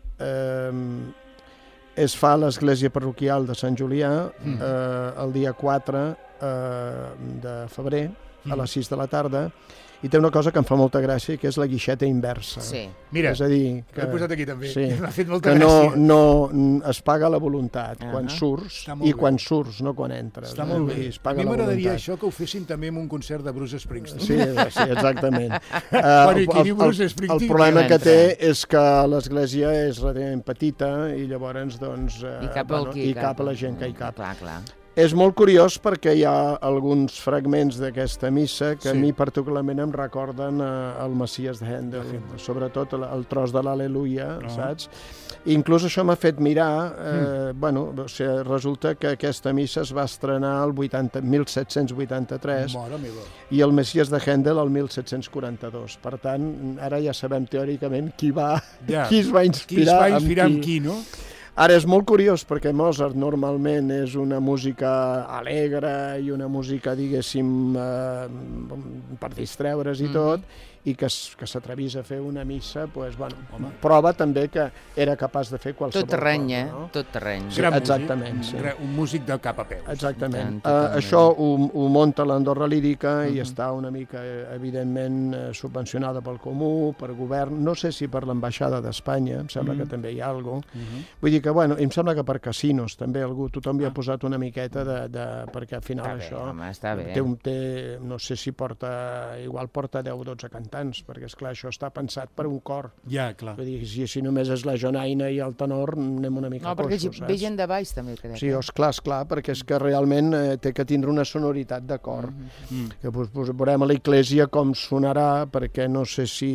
Es fa a l'església parroquial de Sant Julià el dia 4 de febrer a les 6 de la tarda, i té una cosa que em fa molta gràcia, que és la guixeta inversa. Sí. Mira, és a dir, l'he posat aquí també, m'ha fet molta gràcia. Que no es paga la voluntat quan surts, i quan surts, no quan entres. Està molt bé. A mi m'agradaria això que ho fessin també en un concert de Bruce Springsteen. Sí, exactament. El problema que té és que l'església és relativament petita i llavors, doncs... I cap a la gent que hi cap. Clar. És molt curiós perquè hi ha alguns fragments d'aquesta missa que a mi particularment em recorden el Messies de Händel, sobretot el tros de l'Al·leluia, saps? Inclús això m'ha fet mirar, resulta que aquesta missa es va estrenar el 1783 i el Messies de Händel el 1742. Per tant, ara ja sabem teòricament qui es va inspirar amb qui, no? Ara és molt curiós perquè Mozart normalment és una música alegre i una música, diguéssim, per distreure's i tot, i que s'atrevís a fer una missa, prova també que era capaç de fer qualsevol cosa. Tot terreny, Tot terreny. Exactament, sí. Un músic de cap a peus. Exactament. Això ho munta l'Andorra Lírica i està una mica, evidentment, subvencionada pel Comú, per govern, no sé si per l'ambaixada d'Espanya, em sembla que també hi ha alguna cosa. Vull dir que, em sembla que per casinos també tothom hi ha posat una miqueta perquè al final això... Està bé. No sé si igual porta 10 o 12 cantants, perquè, esclar, això està pensat per un cor. Ja, clar. Vull dir, si només és la jonaina i el tenor, anem una mica coixos, saps? No, perquè ve gent de baix, també, crec. Sí, esclar, perquè és que realment té que tindre una sonoritat de cor. Que veurem a l'església com sonarà, perquè no sé si...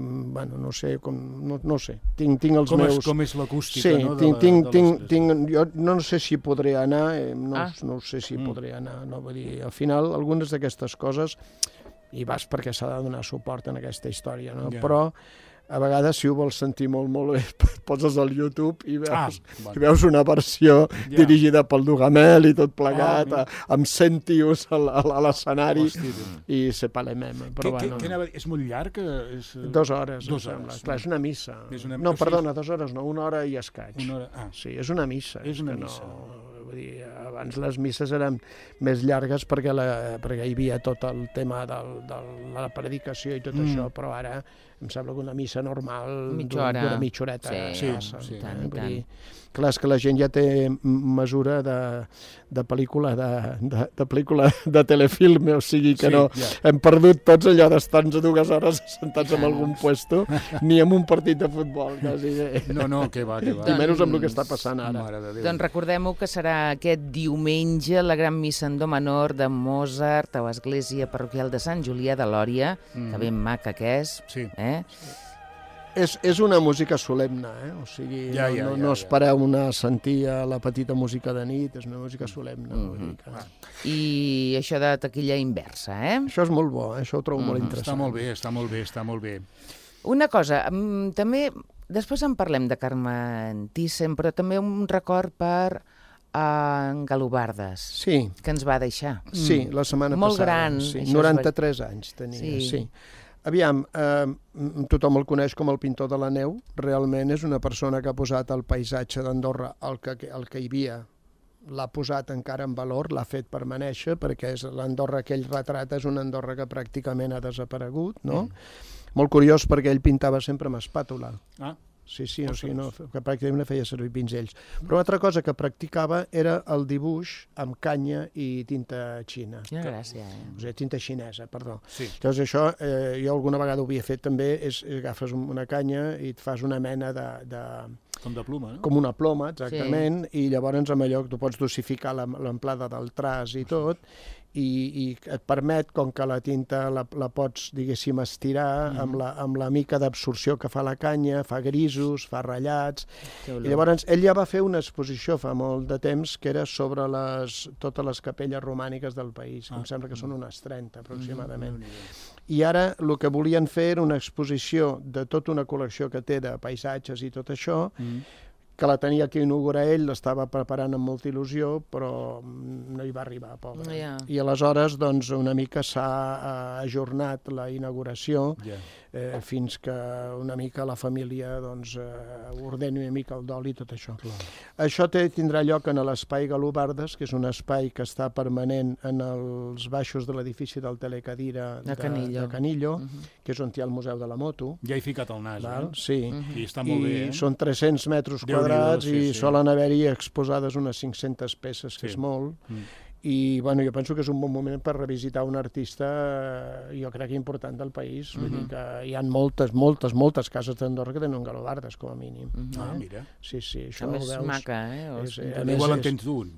no sé. Tinc els meus... Com és l'acústica, no? Sí, jo no sé si podré anar, no sé si podré anar. Vull dir, al final, algunes d'aquestes coses hi vas perquè s'ha de donar suport en aquesta història, no? Però a vegades, si ho vols sentir molt bé, poses al YouTube i veus una versió dirigida pel Duhamel i tot plegat, amb 100 tios a l'escenari, i c'est pas le même. És molt llarg? 2 hores, em sembla. Clar, és una missa. No, perdona, 2 hores no, 1 hora i escaig. Sí, és una missa. És una missa. Vull dir, abans les misses eren més llargues perquè hi havia tot el tema de la predicació i tot això, però ara em sembla que una missa normal dura mitja horeta. Sí, tant. Clar, és que la gent ja té mesura de pel·lícula de telefilm, o sigui que no hem perdut tots allò d'estar-nos 2 hores sentats en algun puesto, ni en un partit de futbol, quasi. No, que va. I menys amb el que està passant ara. Doncs recordem-ho que serà aquest diumenge la gran missa en do menor de Mozart a l'església parroquial de Sant Julià de Lòria, que ben maca que és. És una música solemne, o sigui, no espereu sentir la petita música de nit, és una música solemne. I això de taquilla inversa, Això és molt bo, això ho trobo molt interessant. Està molt bé. Una cosa, també, després en parlem de Carmen Thyssen, però també un record per en Galobardes, que ens va deixar. Sí, la setmana molt passada. Molt gran. Sí, 93 anys tenia, sí. Aviam, tothom el coneix com el pintor de la neu. Realment és una persona que ha posat el paisatge d'Andorra, el que hi havia, l'ha posat encara en valor, l'ha fet permanèixer, perquè l'Andorra que ell retrata és una Andorra que pràcticament ha desaparegut, no? Molt curiós perquè ell pintava sempre amb espàtula. Sí, o sigui, que pràcticament feia servir pinzells. Però una altra cosa que practicava era el dibuix amb canya i tinta xina. Quina gràcia, O sigui, tinta xinesa, perdó. Llavors això, jo alguna vegada ho havia fet també, és agafes una canya i et fas una mena de... Com de ploma, no? Com una ploma, exactament, i llavors amb allò tu pots dosificar l'amplada del traç i tot, i et permet, com que la tinta la pots, diguéssim, estirar amb la mica d'absorció que fa la canya, fa grisos, fa ratllats, i llavors ell ja va fer una exposició fa molt de temps que era sobre totes les capelles romàniques del país, em sembla que són unes 30 aproximadament. I ara el que volien fer era una exposició de tota una col·lecció que té de paisatges i tot això, que la tenia que inaugurar ell, l'estava preparant amb molta il·lusió, però no hi va arribar, pobre. I aleshores, doncs, una mica s'ha ajornat la inauguració fins que una mica la família ordeni una mica el dol i tot això. Això tindrà lloc en l'Espai Galobardes, que és un espai que està permanent en els baixos de l'edifici del Telecadira de Canillo, que és on hi ha el Museu de la Moto. Ja he ficat el nas, Sí. I està molt bé, I són 300 metres quadrats i solen haver-hi exposades unes 500 peces, que és molt. I bueno, jo penso que és un bon moment per revisitar un artista, jo crec que important del país. Vull dir que hi ha moltes cases d'Andorra que tenen un Galobardes, com a mínim. Mira. Sí, això ho veus. També és maca, Igual en tens d'un.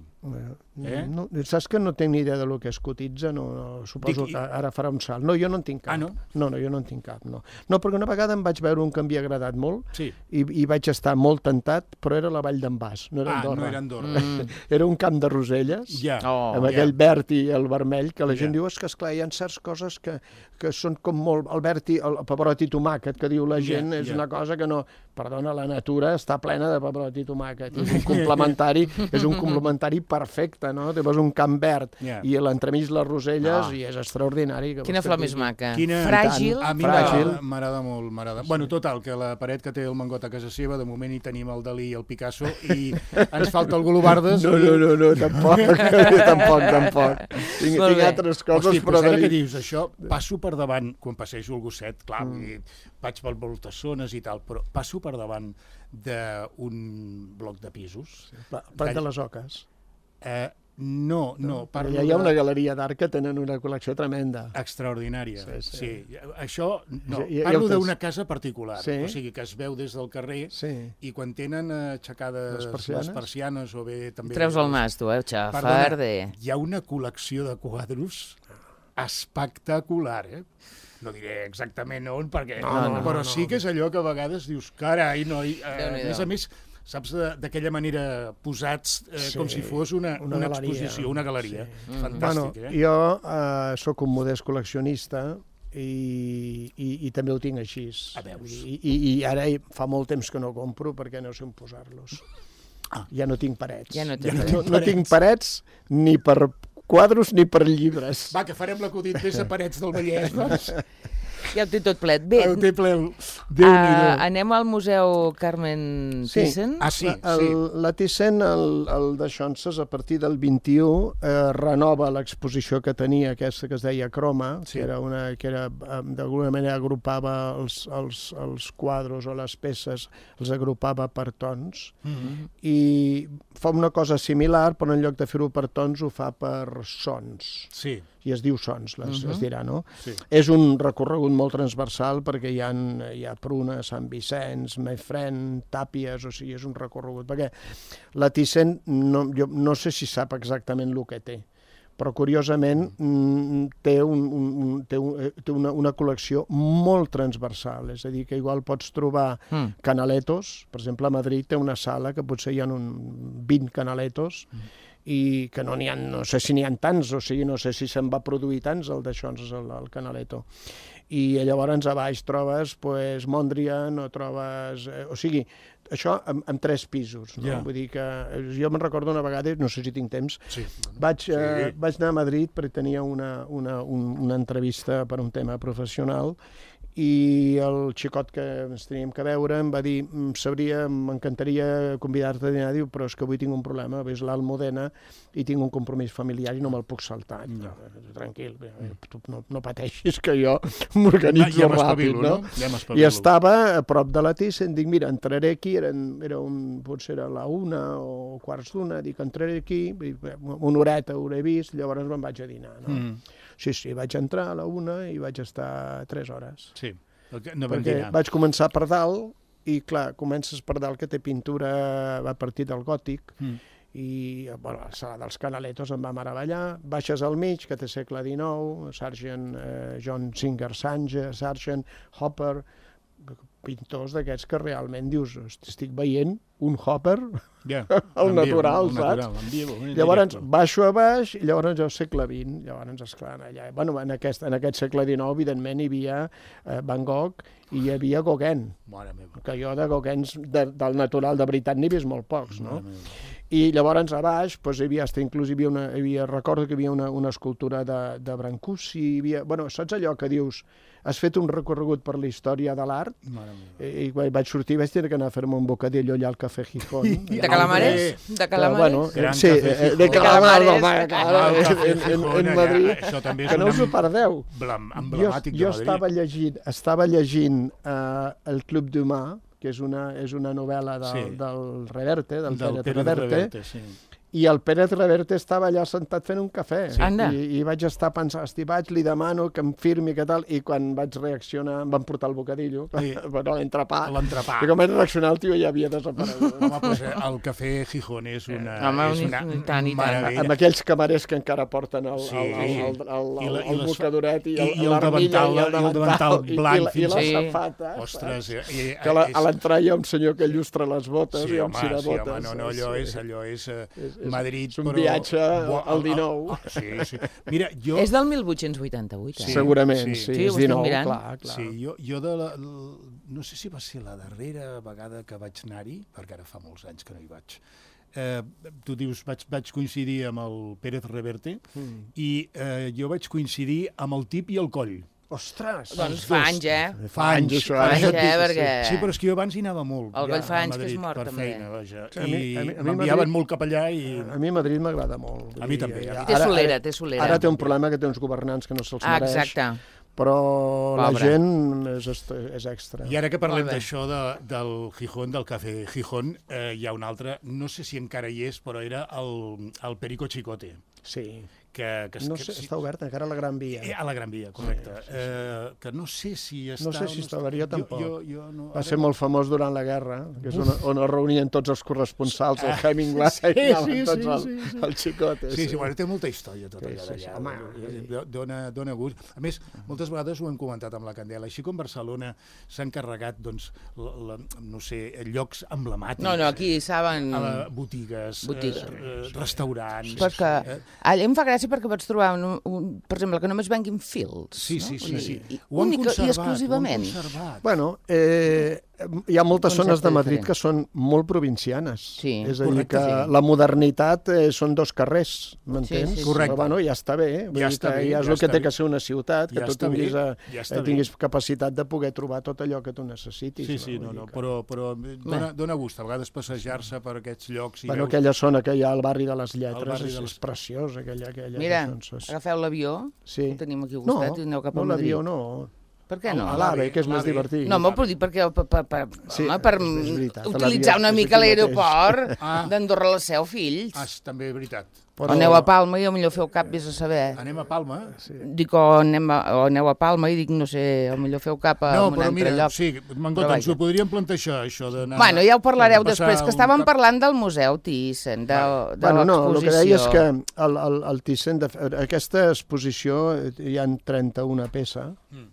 Saps que no tinc ni idea del que es cotitza, suposo que ara farà un salt. No, jo no en tinc cap. No, jo no en tinc cap, no. No, perquè una vegada em vaig veure un que m'havia agradat molt i vaig estar molt tentat, però era la Vall d'en Bas, no era Andorra. No era Andorra. Era un camp de Roselles, amb aquell verd i el vermell, que la gent diu, és que esclar, hi ha certes coses que són com molt... El verd i el pebrot i tomàquet, que diu la gent, és una cosa que no... Perdona, la natura està plena de pebrot i tomàquet. És un complementari perfecte, no? Llavors un camp verd i a l'entremig les roselles i és extraordinari. Quina flor més maca. Fràgil. A mi m'agrada molt. Bueno, total, que la paret que té el Mangot a casa seva, de moment hi tenim el Dalí i el Picasso i ens falta el Galobardes. No, tampoc. Tinc altres coses, però ara que dius això, passo per davant, quan passejo el gosset, clar, vaig per Voltassones i tal, però passo per davant d'un bloc de pisos. Prat de les Oques. No. Hi ha una galeria d'art que tenen una col·lecció tremenda. Extraordinària. Sí. Això, no. Parlo d'una casa particular, o sigui, que es veu des del carrer i quan tenen aixecades les persianes o bé també... Treus el nas, tu, xafarde. Hi ha una col·lecció de quadros espectacular, No diré exactament on, perquè... Però sí que és allò que a vegades dius, carai, noi... A més, saps, d'aquella manera posats com si fos una exposició, una galeria. Fantàstic, Jo sóc un modest col·leccionista i també ho tinc així. I ara fa molt temps que no compro perquè no sé on posar-los. Ja no tinc parets. No tinc parets ni per quadros ni per llibres. Va, que farem l'acudit des de Parets del Vallès, doncs. Ja ho té tot plet. Bé, anem al Museu Carmen Thyssen. Sí. La Thyssen, el de Xonses, a partir del 21, renova l'exposició que tenia, aquesta que es deia Croma, que d'alguna manera agrupava els quadros o les peces, els agrupava per tons, i fa una cosa similar, però en lloc de fer-ho per tons ho fa per sons. Sí. I es diu Sons, es dirà, no? És un recorregut molt transversal perquè hi ha Pruna, Sant Vicenç, Mefren, Tàpies, o sigui, és un recorregut. Perquè la Thyssen, jo no sé si sap exactament el que té, però curiosament té una col·lecció molt transversal, és a dir, que igual pots trobar canaletos, per exemple, a Madrid té una sala que potser hi ha 20 canaletos, i que no n'hi ha, no sé si n'hi ha tants, o sigui, no sé si se'n va produir tants, el d'això, el Canaletto. I llavors a baix trobes Mondrian o trobes... o sigui, això amb 3 pisos. No? Vull dir que jo me'n recordo una vegada, no sé si tinc temps, vaig anar a Madrid perquè tenia una entrevista per un tema professional i el xicot que ens teníem que veure em va dir m'encantaria convidar-te a dinar, diu, però és que avui tinc un problema, ves l'Almudena i tinc un compromís familiar i no me'l puc saltar. Tranquil, no pateixis que jo m'organitzo ràpid, no? I estava a prop de la Thyssen, dic, mira, entraré aquí, potser era la 1 o quarts d'1, dic, entraré aquí, una horeta ho he vist, llavors me'n vaig a dinar, no? Sí, vaig entrar a la 1 i vaig estar 3 hores. Sí, perquè vaig començar per dalt i, clar, comences per dalt que té pintura a partir del gòtic i, bueno, la sala dels Canalettos em va meravellar. Baixes al mig, que té segle XIX, Sargent, John Singer Sargent, Hopper, pintors d'aquests que realment dius, estic veient un Hopper al natural, saps? Llavors baixo a baix i llavors al segle XX, llavors esclar, allà. Bueno, en aquest segle XIX, evidentment, hi havia Van Gogh i hi havia Gauguin, que jo de Gauguins del natural de veritat n'he vist molt pocs, no? I llavors a baix, inclús recordo que hi havia una escultura de Brancusi, bueno, saps allò que dius, has fet un recorregut per la història de l'art i quan vaig sortir vaig tenir que anar a fer-me un bocadillo allà al Café Gijón. De calamares? De calamares? Sí, de calamares en Madrid, que no us ho perdeu. Jo estava llegint El Club d'Humà, que és una novel·la del Reverte, del Pérez Reverte, i el Pérez Reverte estava allà sentat fent un cafè. I vaig estar pensant, vaig, li demano que em firmi, que tal, i quan vaig reaccionar em van portar el bocadillo, l'entrepà. I com vaig reaccionar el tio ja havia desaparegut. Home, doncs el Café Gijón és una meravella. Amb aquells camarers que encara porten el bocadoret i l'armilla i el davantal blanc i la safata. Ostres, que a l'entrada hi ha un senyor que llustra les botes i amb cirabotes. No, allò és Madrid, és un viatge al 19. Sí. Mira, jo... És del 1888, Segurament, sí, és 19, clar. Sí, jo no sé si va ser la darrera vegada que vaig anar-hi, perquè ara fa molts anys que no hi vaig. Tu dius, vaig coincidir amb el Pérez Reverte i jo vaig coincidir amb el Tip i el Coll. Ostres! Doncs fa anys, Fa anys, això. Perquè... Sí, però és que jo abans hi anava molt. El Coll fa anys que és mort, també. I m'enviaven molt cap allà i... A mi Madrid m'agrada molt. A mi també. Té solera. Ara té un problema que té uns governants que no se'ls mereix. Exacte. Però la gent és extra. I ara que parlem d'això del Gijón, del Café Gijón, hi ha un altre, no sé si encara hi és, però era el Perico Chicote. Sí. No sé, està obert encara a la Gran Via. A la Gran Via, correcte. Que no sé si està... No sé si està obert, jo tampoc. Va ser molt famós durant la guerra, que és on es reunien tots els corresponsals, el Hemingway, i tots el Chicote. Sí, bueno, té molta història tot allà d'allà. Dóna gust. A més, moltes vegades ho hem comentat amb la Candela, així com Barcelona s'ha encarregat, doncs, no sé, llocs emblemàtics. No, aquí saben... Botigues, restaurants... Perquè allà em fa gràcia perquè pots trobar, per exemple, que només venguin fils. Sí. Única i exclusivament. Bueno, hi ha moltes zones de Madrid que són molt provincianes. És a dir, que la modernitat són 2 carrers, m'entens? Correcte. Però ja està bé. Ja és el que té que ser una ciutat, que tu tinguis capacitat de poder trobar tot allò que tu necessitis. Sí, però dona gust a vegades passejar-se per aquests llocs. Bueno, aquella zona que hi ha al barri de les Lletres és preciós, aquella. Mira, agafeu l'avió, ho tenim aquí al costat i aneu cap a Madrid. No, l'avió no. Per què no? A l'AVE, que és més divertit. No, m'ho puc dir perquè per utilitzar una mica l'aeroport d'Andorra la Seu, fills. També és veritat. O aneu a Palma i millor feu cap, vés a saber. Anem a Palma? Dic, o aneu a Palma i dic, no sé, millor feu cap a un altre lloc. Sí, Mangota, ens ho podríem plantejar, això d'anar... Bueno, ja ho parlareu després, que estàvem parlant del Museu Thyssen, de l'exposició. No, el que deia és que el Thyssen, aquesta exposició, hi ha 31 peces,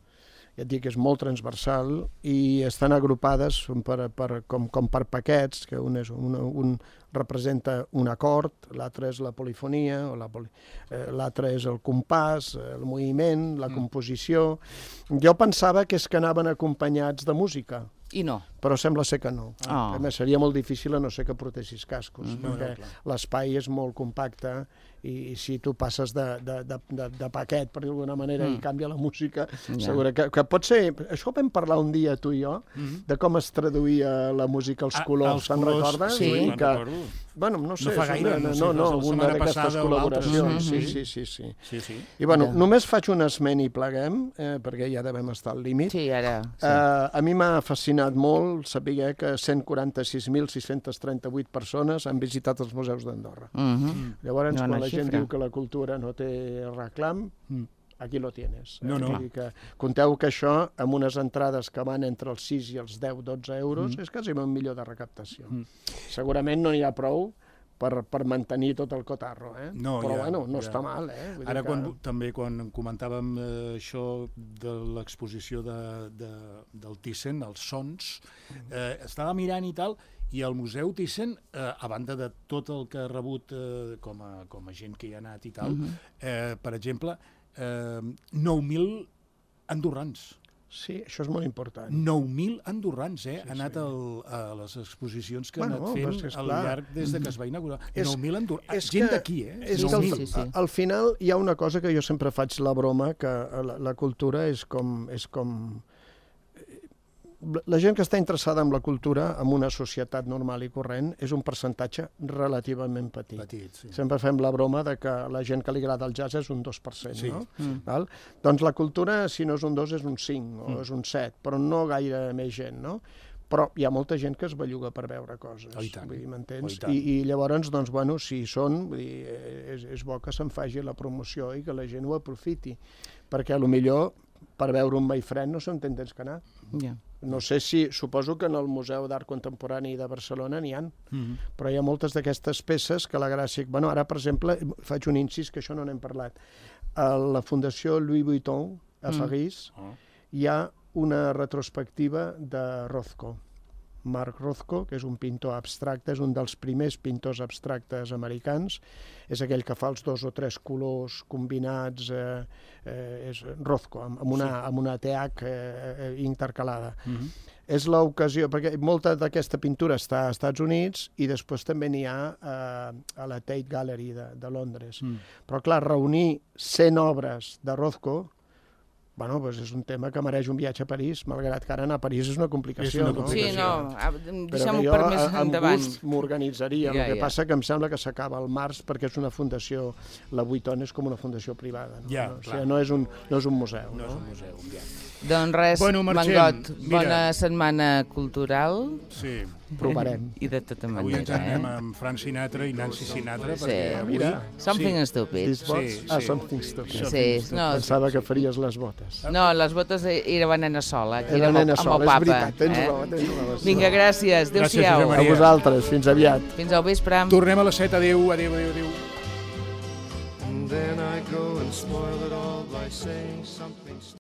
ja et dic, és molt transversal i estan agrupades com per paquets, que un representa un acord, l'altre és la polifonia, l'altre és el compàs, el moviment, la composició. Jo pensava que és que anaven acompanyats de música. I no. Però sembla ser que no. A més, seria molt difícil a no ser que portessis cascos, perquè l'espai és molt compacte i si tu passes de paquet, per dir d'alguna manera, i canvia la música, segur que pot ser... Això vam parlar un dia, tu i jo, de com es traduïa la música als colors, se'n recordes? Sí, me'n recordo. Bueno, no sé, fa gaire, una d'aquestes col·laboracions. Sí. I bueno, només faig un esment i pleguem, perquè ja devem estar al límit. Sí, ara. A mi m'ha fascinat molt saber que 146.638 persones han visitat els museus d'Andorra. Llavors, quan la gent diu que la cultura no té reclam, aquí lo tienes. Conteu que això, amb unes entrades que van entre els 6 i els 10-12 euros, és quasi un milió de recaptació. Segurament no n'hi ha prou per mantenir tot el cotarro, però bueno, no està mal. Ara també quan comentàvem això de l'exposició del Thyssen, els sons, estava mirant i tal, i el Museu Thyssen, a banda de tot el que ha rebut com a gent que hi ha anat i tal, per exemple, 9.000 andorrans. Sí, això és molt important. 9.000 andorrans, han anat a les exposicions que han anat fent al llarg des que es va inaugurar. 9.000 andorrans, gent d'aquí, Al final hi ha una cosa que jo sempre faig la broma, que la cultura és com... La gent que està interessada en la cultura, en una societat normal i corrent, és un percentatge relativament petit. Sempre fem la broma de que la gent que li agrada el jazz és un 2%, no? Doncs la cultura, si no és un 2, és un 5 o és un 7, però no gaire més gent, no? Però hi ha molta gent que es belluga per veure coses, m'entens? I llavors, doncs, bueno, si són, és bo que se'n faci la promoció i que la gent ho aprofiti, perquè potser per veure un My Friend no sé on tens que anar. No sé si, suposo que en el Museu d'Art Contemporani de Barcelona n'hi ha, però hi ha moltes d'aquestes peces que la gràcia... Bueno, ara, per exemple, faig un incís, que això no n'hem parlat. A la Fundació Louis Vuitton, a París, hi ha una retrospectiva de Rothko. Mark Rothko, que és un pintor abstracte, és un dels primers pintors abstractes americans, és aquell que fa els 2 o 3 colors combinats, és Rothko, amb una TH intercalada. És l'ocasió, perquè molta d'aquesta pintura està als Estats Units i després també n'hi ha a la Tate Gallery de Londres. Però clar, reunir 100 obres de Rothko, bueno, doncs és un tema que mereix un viatge a París, malgrat que ara anar a París és una complicació, no? Sí, no, deixem-ho per més endavant. Però jo amb gust m'organitzaria, el que passa que em sembla que s'acaba al març perquè és una fundació, la Vuitton és com una fundació privada, o sigui, no és un museu. No és un museu, Doncs res, Mangot, bona setmana cultural. Sí. Provarem. I de tota manera. Avui ens anem amb Frank Sinatra i Nancy Sinatra. Sí, Something Stupid. Something Stupid. Pensava que faries les botes. No, les botes era la nena sola, que era amb el papa. És veritat, tens raó. Vinga, gràcies, adéu-siau. A vosaltres, fins aviat. Fins al vespre. Tornem a les 7, adéu. And then I go and spoil it all by saying something